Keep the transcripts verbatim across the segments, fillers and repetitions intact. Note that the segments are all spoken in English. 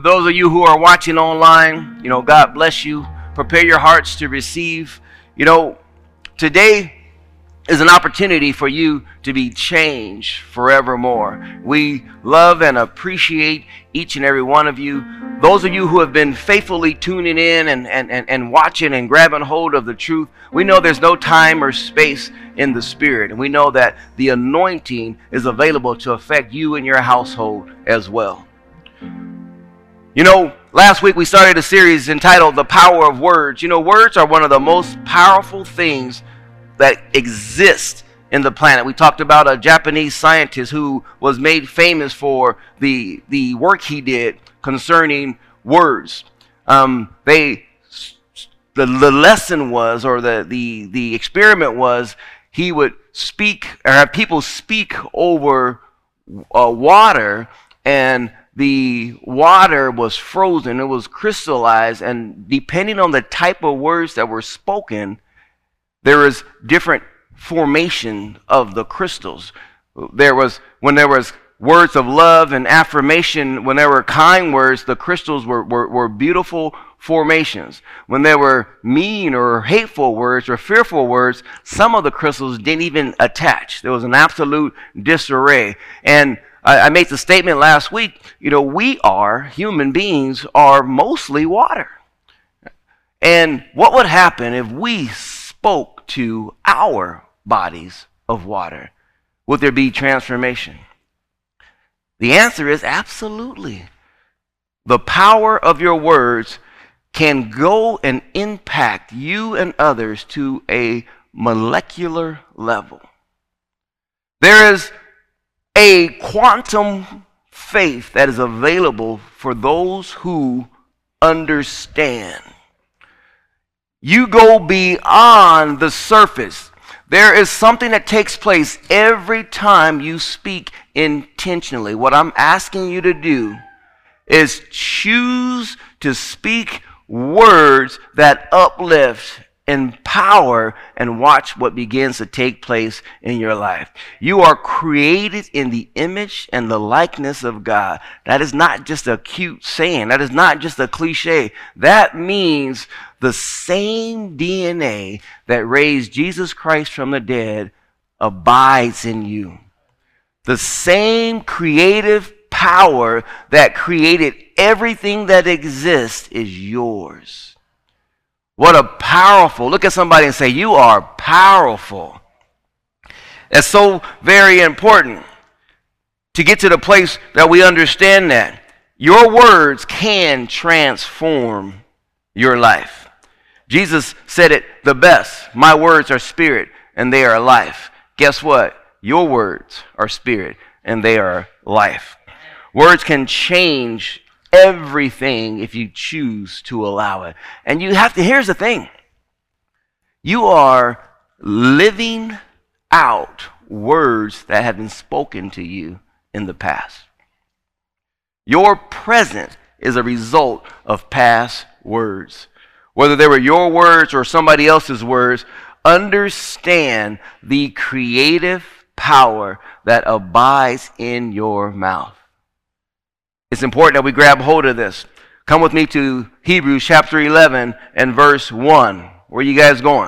those of you who are watching online, you know, God bless you. Prepare your hearts to receive. You know, today is an opportunity for you to be changed forevermore. We love and appreciate each and every one of you. Those of you who have been faithfully tuning in and, and, and, and watching and grabbing hold of the truth, we know there's no time or space in the Spirit. And we know that the anointing is available to affect you and your household as well. You know, last week we started a series entitled The Power of Words. You know, words are one of the most powerful things that exist in the planet. We talked about a Japanese scientist who was made famous for the, the work he did concerning words. Um, they, the, the lesson was, or the, the, the experiment was, he would speak, or have people speak over uh, water, and the water was frozen, it was crystallized, and depending on the type of words that were spoken, there is different formation of the crystals. There was, when there was words of love and affirmation, when there were kind words, the crystals were, were, were beautiful formations. When there were mean or hateful words or fearful words, some of the crystals didn't even attach. There was an absolute disarray. And I made the statement last week, you know, we are, human beings, are mostly water. And what would happen if we spoke to our bodies of water? Would there be transformation? The answer is absolutely. The power of your words can go and impact you and others to a molecular level. There is a quantum faith that is available for those who understand. You go beyond the surface. There is something that takes place every time you speak intentionally. What I'm asking you to do is choose to speak words that uplift, empower, and watch what begins to take place in your life. You are created in the image and the likeness of God. That is not just a cute saying. That is not just a cliche. That means the same D N A that raised Jesus Christ from the dead abides in you. The same creative power that created everything that exists is yours. What a powerful, look at somebody and say, you are powerful. That's so very important to get to the place that we understand that. Your words can transform your life. Jesus said it the best. My words are spirit and they are life. Guess what? Your words are spirit and they are life. Words can change everything if you choose to allow it. And you have to, here's the thing. You are living out words that have been spoken to you in the past. Your present is a result of past words. Whether they were your words or somebody else's words, understand the creative power that abides in your mouth. It's important that we grab hold of this. Come with me to Hebrews chapter eleven and verse one. Where are you guys going?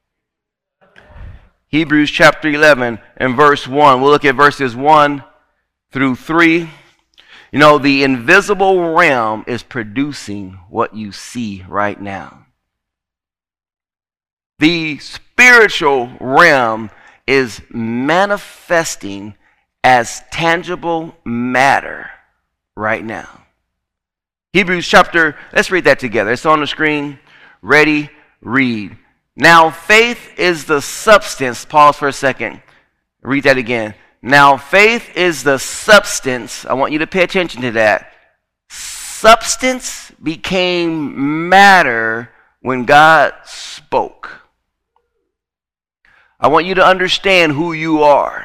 Hebrews chapter eleven and verse one. We'll look at verses one through three. You know, the invisible realm is producing what you see right now. The spiritual realm is manifesting as tangible matter right now. Hebrews chapter, let's read that together. It's on the screen. Ready, read. Now faith is the substance. Pause for a second. Read that again. Now faith is the substance. I want you to pay attention to that. Substance became matter when God spoke. I want you to understand who you are.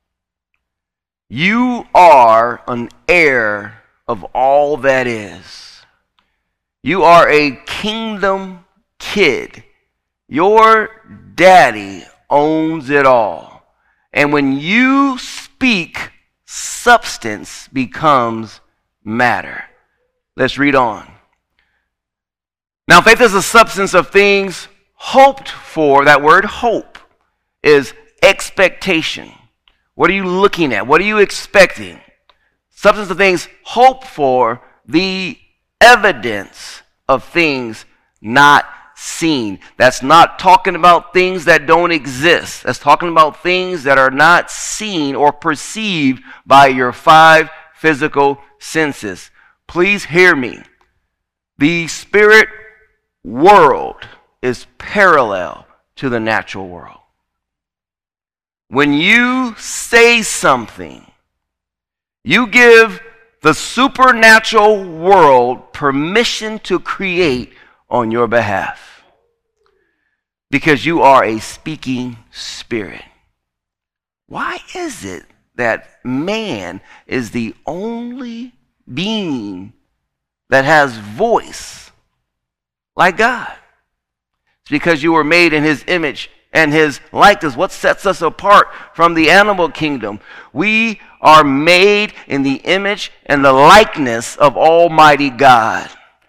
You are an heir of all that is. You are a kingdom kid. Your daddy owns it all. And when you speak, substance becomes matter. Let's read on. Now, faith is the substance of things hoped for. That word hope is expectation. What are you looking at? What are you expecting? Substance of things hoped for, the evidence of things not seen. That's not talking about things that don't exist. That's talking about things that are not seen or perceived by your five physical senses. Please hear me. The spirit world is parallel to the natural world. When you say something, you give the supernatural world permission to create on your behalf, because you are a speaking spirit. Why is it that man is the only being that has voice like God? It's because you were made in his image and his likeness. What sets us apart from the animal kingdom? We are made in the image and the likeness of Almighty God.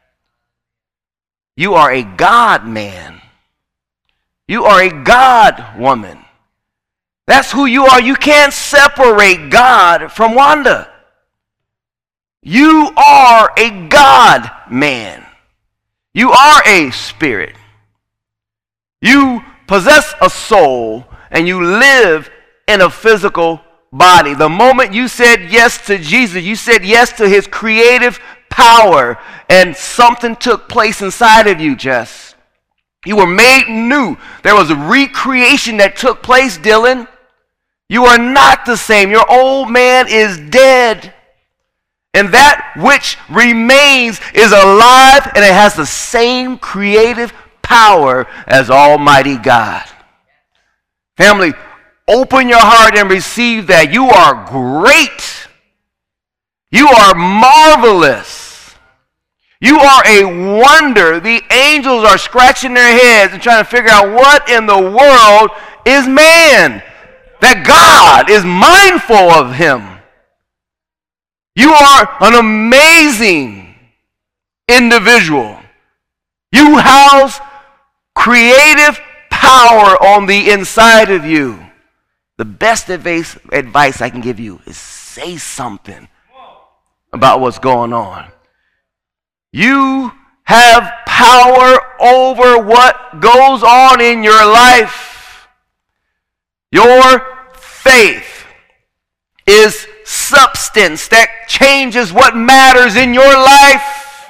You are a God man. You are a God woman. That's who you are. You can't separate God from Wanda. You are a God man. You are a spirit. You possess a soul and you live in a physical body. The moment you said yes to Jesus, you said yes to his creative power, and something took place inside of you, Jess. You were made new. There was a recreation that took place, Dylan. You are not the same. Your old man is dead. And that which remains is alive, and it has the same creative power as Almighty God. Family, open your heart and receive that. You are great. You are marvelous. You are a wonder. The angels are scratching their heads and trying to figure out what in the world is man, that God is mindful of him. You are an amazing individual. You house creative power on the inside of you. The best advice, advice I can give you is say something about what's going on. You have power over what goes on in your life. Your faith is substance that changes what matters in your life.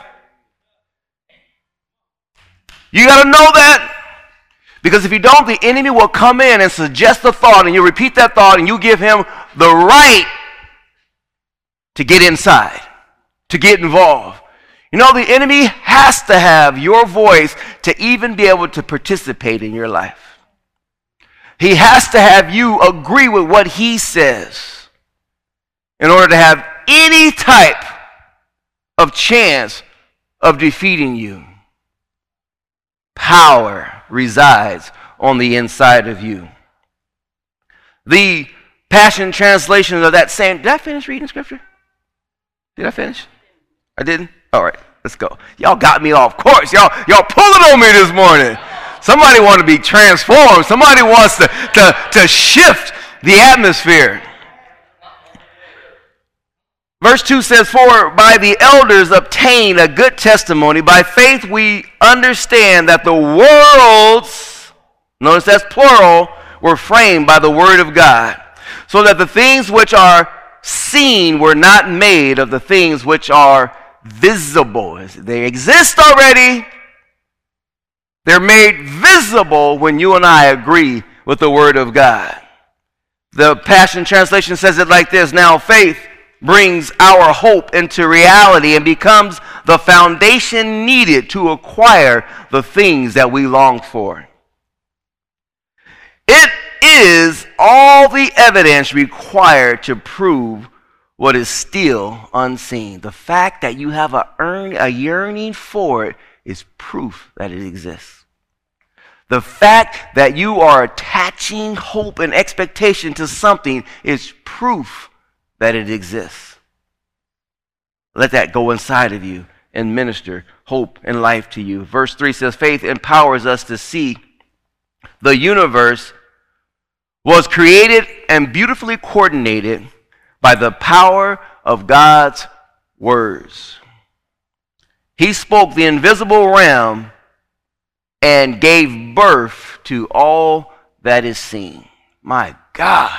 You got to know that. Because if you don't, the enemy will come in and suggest a thought, and you repeat that thought, and you give him the right to get inside, to get involved. You know, the enemy has to have your voice to even be able to participate in your life. He has to have you agree with what he says in order to have any type of chance of defeating you. Power resides on the inside of you. The Passion Translation of that same... Did I finish reading scripture? Did I finish? I didn't? All right, let's go. Y'all got me off course. Y'all, y'all pulling on me this morning. Somebody want to be transformed. Somebody wants to, to, to shift the atmosphere. Verse two says, "For by the elders obtained a good testimony. By faith we understand that the worlds," notice that's plural, "were framed by the word of God, so that the things which are seen were not made of the things which are visible." They exist already. They're made visible when you and I agree with the word of God. The Passion Translation says it like this: "Now faith brings our hope into reality and becomes the foundation needed to acquire the things that we long for." It is all the evidence required to prove what is still unseen. The fact that you have a, earn, a yearning for it is proof that it exists. The fact that you are attaching hope and expectation to something is proof that it exists. Let that go inside of you and minister hope and life to you. Verse three says, faith empowers us to see the universe was created and beautifully coordinated by the power of God's words. He spoke the invisible realm and gave birth to all that is seen. My God.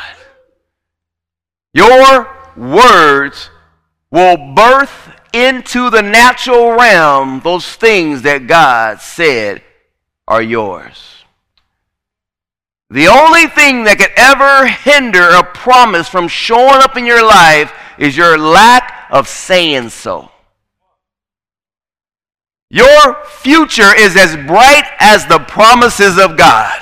Your words will birth into the natural realm those things that God said are yours. The only thing that could ever hinder a promise from showing up in your life is your lack of saying so. Your future is as bright as the promises of God.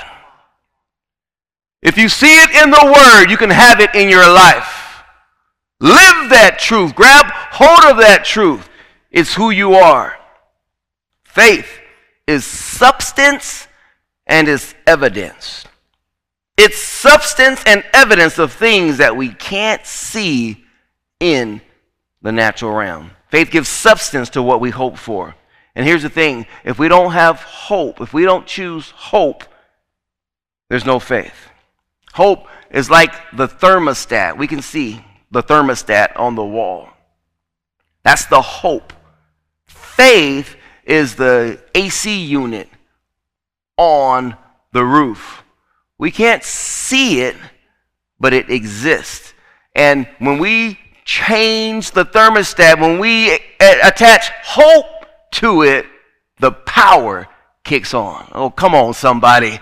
If you see it in the Word, you can have it in your life. Live that truth. Grab hold of that truth. It's who you are. Faith is substance and is evidence. It's substance and evidence of things that we can't see in the natural realm. Faith gives substance to what we hope for. And here's the thing, if we don't have hope, if we don't choose hope, there's no faith. Hope is like the thermostat. We can see the thermostat on the wall. That's the hope. Faith is the A C unit on the roof. We can't see it, but it exists. And when we change the thermostat, when we attach hope to it, the power kicks on. Oh, come on, somebody.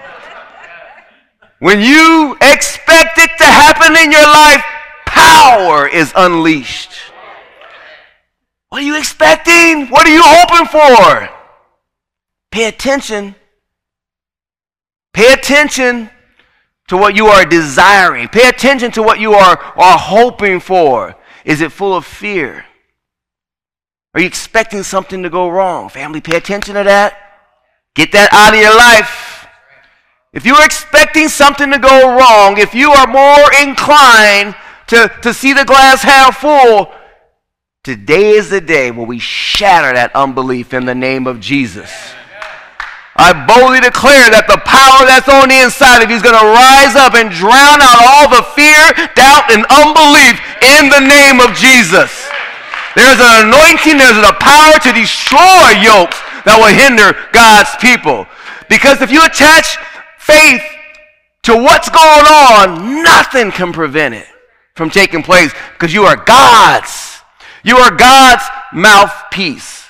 When you expect it to happen in your life, power is unleashed. What are you expecting? What are you hoping for? Pay attention. Pay attention to what you are desiring. Pay attention to what you are, are hoping for. Is it full of fear? Are you expecting something to go wrong? Family, pay attention to that. Get that out of your life. If you're expecting something to go wrong, if you are more inclined to, to see the glass half full, today is the day where we shatter that unbelief in the name of Jesus. I boldly declare that the power that's on the inside of you is going to rise up and drown out all the fear, doubt, and unbelief in the name of Jesus. There's an anointing, there's a power to destroy yokes that will hinder God's people. Because if you attach faith to what's going on, nothing can prevent it from taking place because you are God's. You are God's mouthpiece.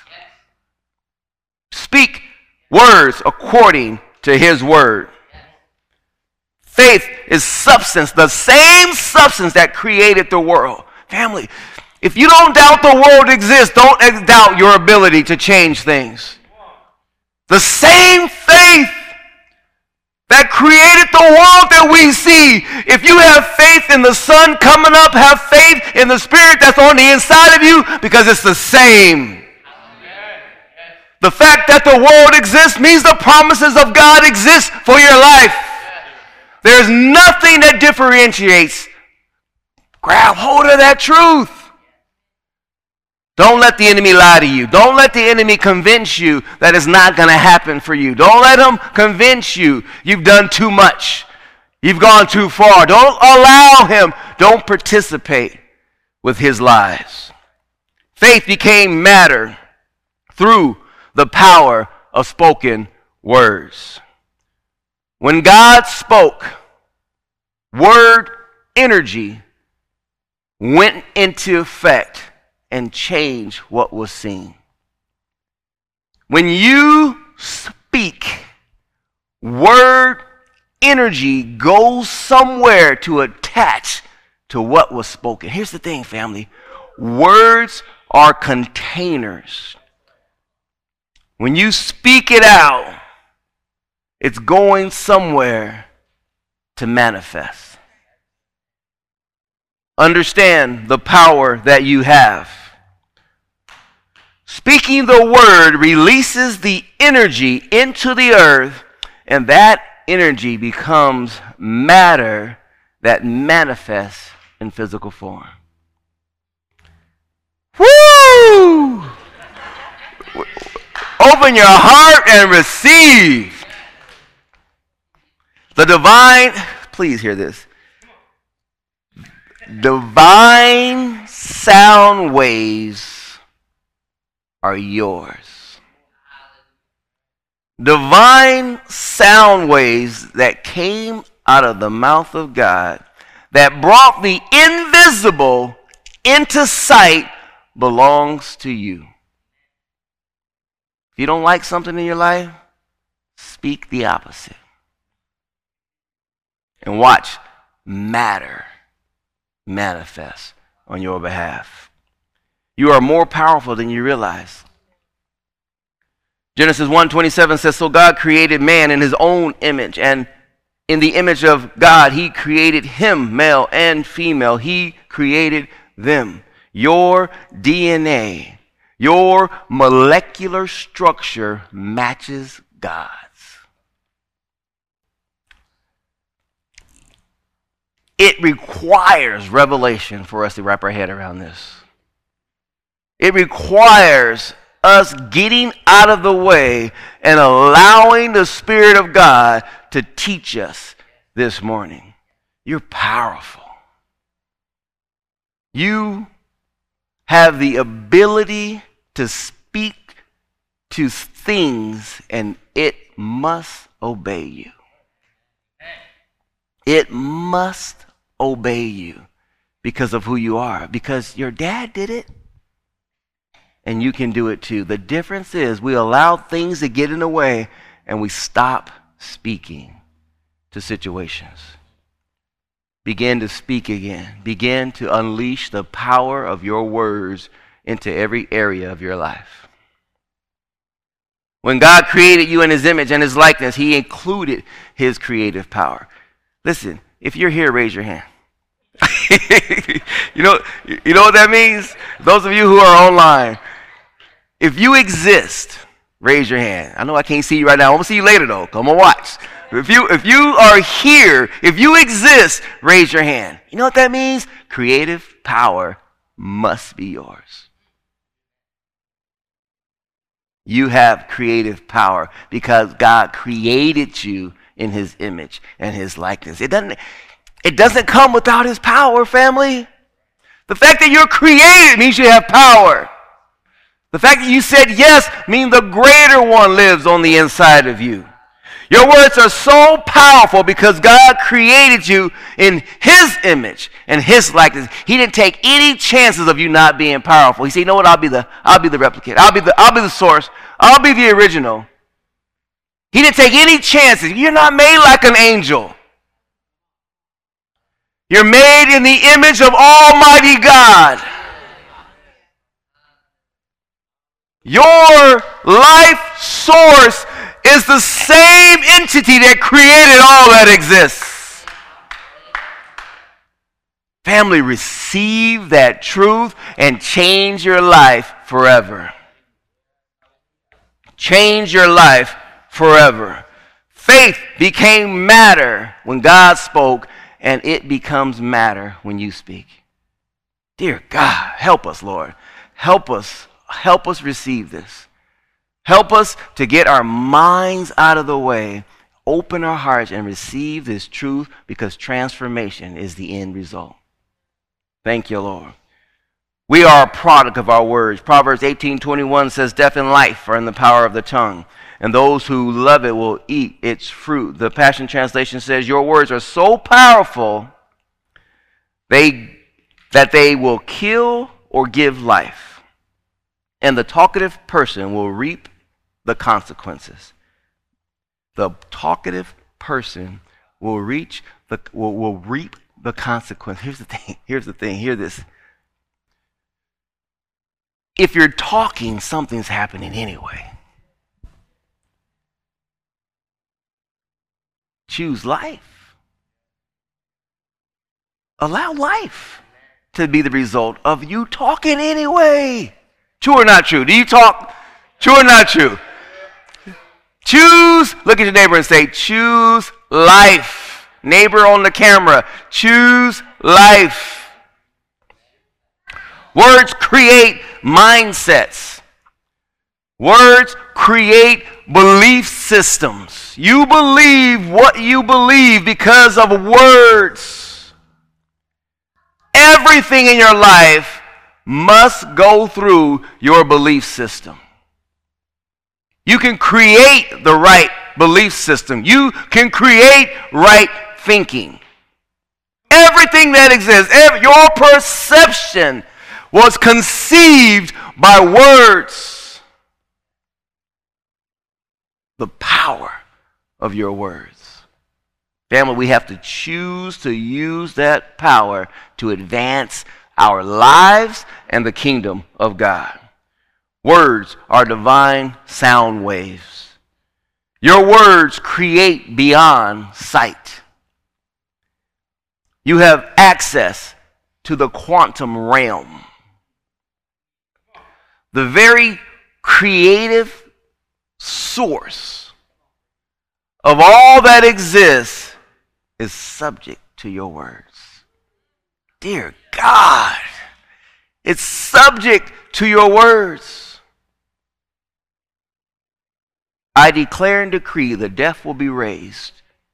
Speak words according to His word. Faith is substance, the same substance that created the world. Family, if you don't doubt the world exists, don't doubt your ability to change things. The same faith that created the world that we see. If you have faith in the sun coming up, have faith in the Spirit that's on the inside of you, because it's the same. The fact that the world exists means the promises of God exist for your life. There's nothing that differentiates. Grab hold of that truth. Don't let the enemy lie to you. Don't let the enemy convince you that it's not going to happen for you. Don't let him convince you you've done too much. You've gone too far. Don't allow him. Don't participate with his lies. Faith became matter through the power of spoken words. When God spoke, word energy went into effect and changed what was seen. When you speak, word energy goes somewhere to attach to what was spoken. Here's the thing, family. Words are containers. When you speak it out, it's going somewhere to manifest. Understand the power that you have. Speaking the word releases the energy into the earth, and that energy becomes matter that manifests in physical form. Woo! Open your heart and receive. The divine, please hear this. Divine sound waves are yours. Divine sound waves that came out of the mouth of God, that brought the invisible into sight, belongs to you. If you don't like something in your life, speak the opposite. And watch matter manifest on your behalf. You are more powerful than you realize. Genesis one twenty-seven says, so God created man in his own image, and in the image of God, he created him, male and female. He created them. Your D N A, your molecular structure matches God's. It requires revelation for us to wrap our head around this. It requires us getting out of the way and allowing the Spirit of God to teach us this morning. You're powerful. You have the ability to speak to things, and it must obey you. It must obey you because of who you are, because your dad did it. And you can do it too. The difference is we allow things to get in the way and we stop speaking to situations. Begin to speak again. Begin to unleash the power of your words into every area of your life. When God created you in his image and his likeness, he included his creative power. Listen, if you're here, raise your hand. you know, you know what that means? Those of you who are online, if you exist, raise your hand. I know I can't see you right now. I'm gonna see you later though. Come on, watch. If you if you are here, if you exist, raise your hand. You know what that means? Creative power must be yours. You have creative power because God created you in his image and his likeness. It doesn't It doesn't come without his power, family. The fact that you're created means you have power. The fact that you said yes means the greater one lives on the inside of you. Your words are so powerful because God created you in his image and his likeness. He didn't take any chances of you not being powerful. He said, you know what, I'll be the I'll be the replicate. I'll be the I'll be the source. I'll be the original. He didn't take any chances. You're not made like an angel. You're made in the image of Almighty God. Your life source is the same entity that created all that exists. Family, receive that truth and change your life forever. Change your life forever. Faith became matter when God spoke, and it becomes matter when you speak. Dear God, help us, Lord. Help us. Help us receive this. Help us to get our minds out of the way, open our hearts, and receive this truth, because transformation is the end result. Thank you, Lord. We are a product of our words. Proverbs eighteen twenty-one says, death and life are in the power of the tongue, and those who love it will eat its fruit. The Passion Translation says, your words are so powerful they, that they will kill or give life. And the talkative person will reap the consequences. The talkative person will reach the will, will reap the consequence. Here's the thing. Here's the thing. Hear this. If you're talking, something's happening anyway. Choose life. Allow life to be the result of you talking anyway. True or not true? Do you talk? True or not true? Choose, look at your neighbor and say, choose life. Neighbor on the camera, choose life. Words create mindsets. Words create belief systems. You believe what you believe because of words. Everything in your life must go through your belief system. You can create the right belief system. You can create right thinking. Everything that exists, every, your perception was conceived by words. The power of your words. Family, we have to choose to use that power to advance our lives and the kingdom of God. Words are divine sound waves. Your words create beyond sight. You have access to the quantum realm. The very creative source of all that exists is subject to your words. Dear God, it's subject to your words. I declare and decree the deaf will be raised.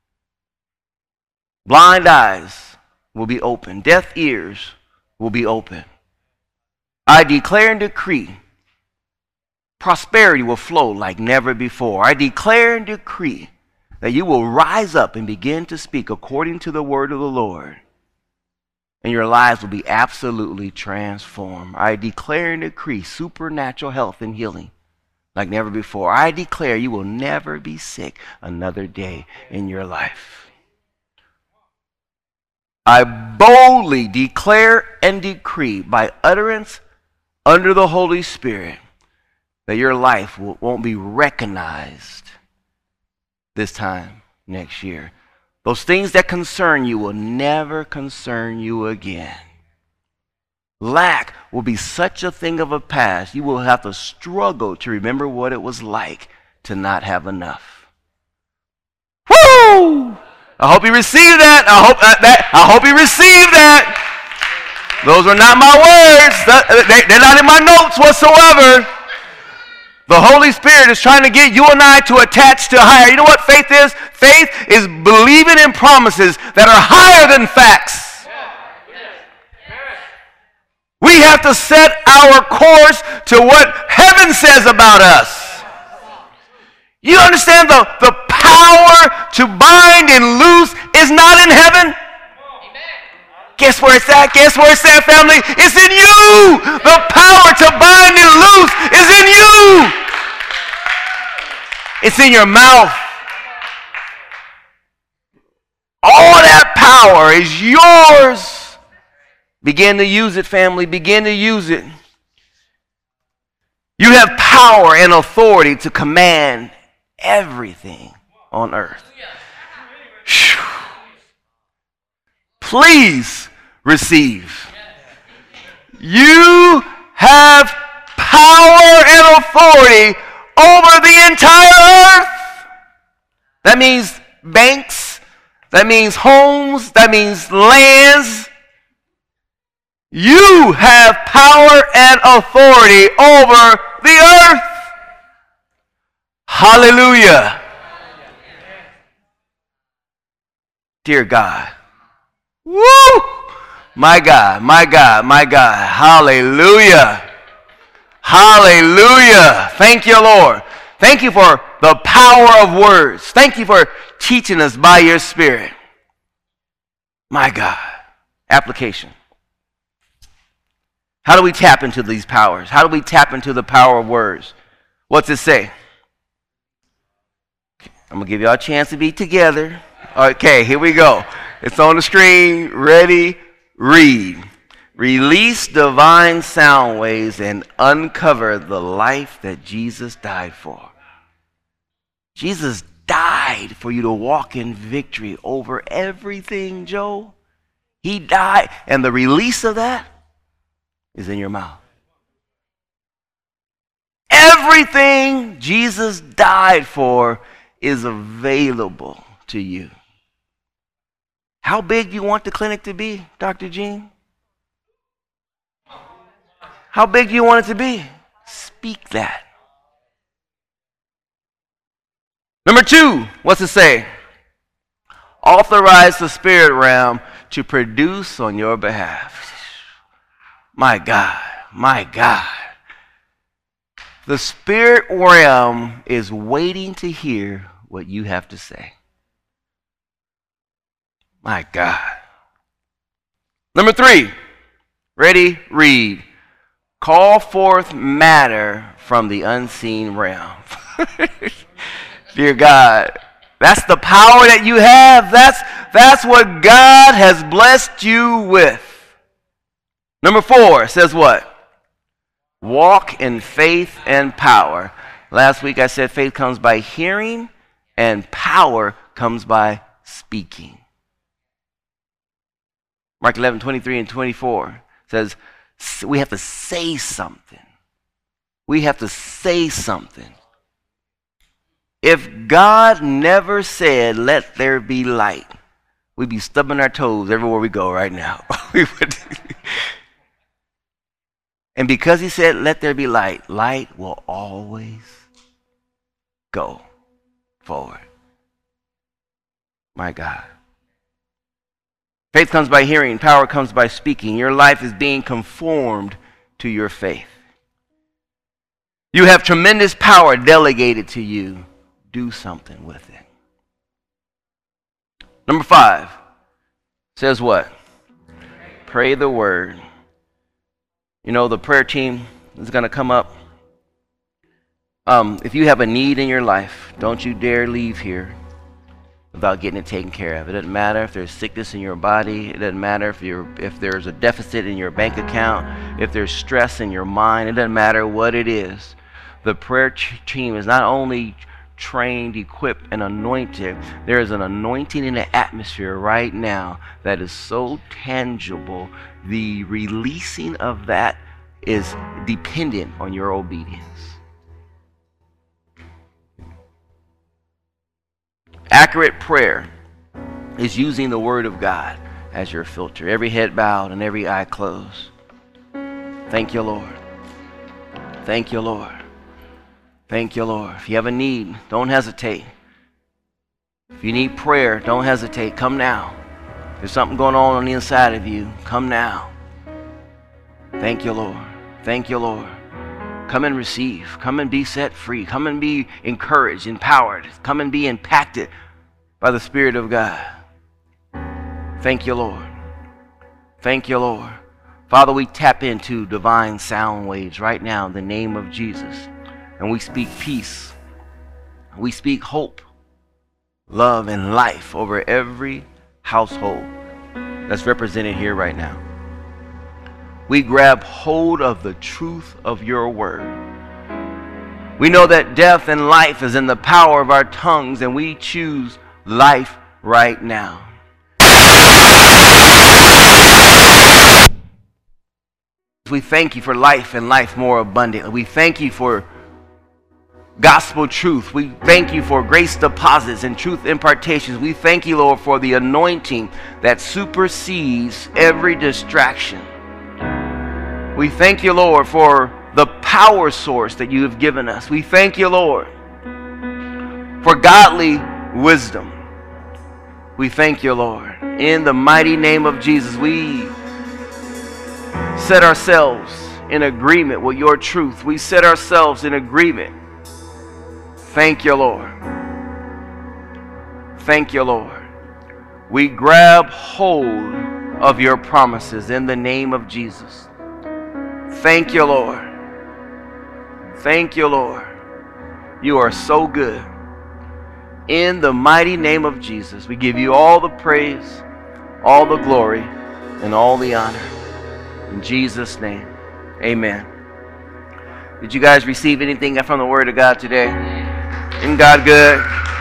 Blind eyes will be open. Deaf ears will be open. I declare and decree prosperity will flow like never before. I declare and decree that you will rise up and begin to speak according to the word of the Lord, and your lives will be absolutely transformed. I declare and decree supernatural health and healing like never before. I declare you will never be sick another day in your life. I boldly declare and decree by utterance under the Holy Spirit that your life will, won't be recognized this time next year. Those things that concern you will never concern you again. Lack will be such a thing of a past, you will have to struggle to remember what it was like to not have enough. Woo! I hope you receive that. I hope uh, that. I hope you receive that. Those are not my words. That, they, they're not in my notes whatsoever. The Holy Spirit is trying to get you and I to attach to higher. You know what faith is? Faith is believing in promises that are higher than facts. We have to set our course to what heaven says about us. You understand the, the power to bind and loose is not in heaven? Guess where it's at? Guess where it's at, family? It's in you. The power to bind and loose is in you. It's in your mouth. All that power is yours. Begin to use it, family. Begin to use it. You have power and authority to command everything on earth. Whew. Please receive. You have power and authority over the entire earth. That means banks. That means homes. That means lands. You have power and authority over the earth. Hallelujah. Dear God. Woo! My God, my God, my God. Hallelujah. Hallelujah. Thank you, Lord. Thank you for the power of words. Thank you for teaching us by your Spirit. My God. Application. How do we tap into these powers? How do we tap into the power of words? What's it say? I'm going to give you all a chance to be together. Okay, here we go. It's on the screen. Ready? Read. Release divine sound waves and uncover the life that Jesus died for. Jesus died for you to walk in victory over everything, Joe. He died, and the release of that is in your mouth. Everything Jesus died for is available to you. How big do you want the clinic to be, Doctor Jean? How big do you want it to be? Speak that. Number two, what's it say? Authorize the spirit realm to produce on your behalf. My God, my God. The spirit realm is waiting to hear what you have to say. My God. Number three, ready, read. Call forth matter from the unseen realm. Dear God, that's the power that you have. That's, that's what God has blessed you with. Number four says what? Walk in faith and power. Last week I said faith comes by hearing and power comes by speaking. Mark eleven, twenty-three and twenty-four says we have to say something. We have to say something. If God never said, let there be light, we'd be stubbing our toes everywhere we go right now. we would. And because he said, let there be light, light will always go forward. My God. Faith comes by hearing, power comes by speaking. Your life is being conformed to your faith. You have tremendous power delegated to you. Do something with it. Number five says what? Pray the word. You know, the prayer team is going to come up. Um, if you have a need in your life, don't you dare leave here without getting it taken care of. It doesn't matter if there's sickness in your body. It doesn't matter if you're if there's a deficit in your bank account, if there's stress in your mind. It doesn't matter what it is. The prayer team is not only trained, equipped, and anointed. There is an anointing in the atmosphere right now that is so tangible. The releasing of that is dependent on your obedience. Accurate prayer is using the Word of God as your filter. Every head bowed and every eye closed. Thank you, Lord. Thank you, Lord. Thank you, Lord. If you have a need, don't hesitate. If you need prayer, don't hesitate. Come now. If there's something going on on the inside of you, come now. Thank you, Lord. Thank you, Lord. Come and receive. Come and be set free. Come and be encouraged, empowered. Come and be impacted by the Spirit of God. Thank you, Lord. Thank you, Lord. Father, we tap into divine sound waves right now in the name of Jesus. And we speak peace. We speak hope, love, and life over every household that's represented here right now. We grab hold of the truth of your word. We know that death and life is in the power of our tongues, and we choose life right now. We thank you for life and life more abundantly. We thank you for gospel truth. We thank you for grace deposits and truth impartations. We thank you, Lord, for the anointing that supersedes every distraction. We thank you, Lord, for the power source that you have given us. We thank you, Lord, for godly wisdom. We thank you, Lord. In the mighty name of Jesus, we set ourselves in agreement with your truth. We set ourselves in agreement. Thank you, Lord. Thank you, Lord. We grab hold of your promises in the name of Jesus. Thank you, Lord. Thank you, Lord. You are so good. In the mighty name of Jesus, we give you all the praise, all the glory, and all the honor. In Jesus' name, amen. Did you guys receive anything from the Word of God today? Isn't God good?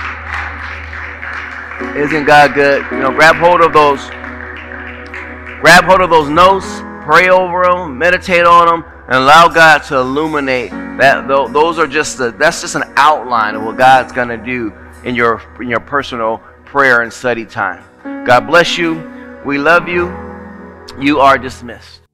Isn't God good? You know, grab hold of those. Grab hold of those notes. Pray over them. Meditate on them, and allow God to illuminate that. Those are just the, that's just an outline of what God's going to do in your in your personal prayer and study time. God bless you. We love you. You are dismissed.